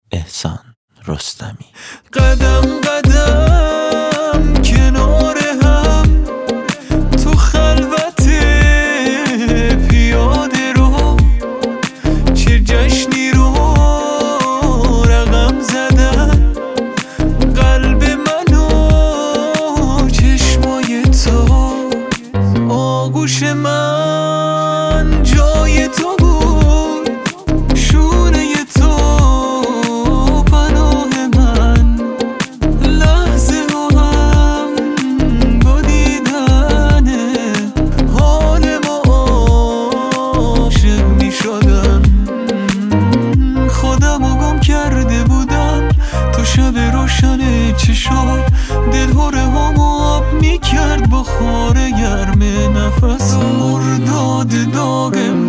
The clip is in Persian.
احسان رستمی. قدم قدم کنار هم تو خلوت پیاده رو، چه جشنی رو رقم زدن قلب من و چشمای تو. آغوش من جای تو بود، شونه تو پناه من، لحظه هم با دیدن حال ما عاشق می شدم. خودمو گم کرده بودم تو شب روشن چشات، دل هره هامو آب می کرد با خاره گرم نفس. مرداد داغ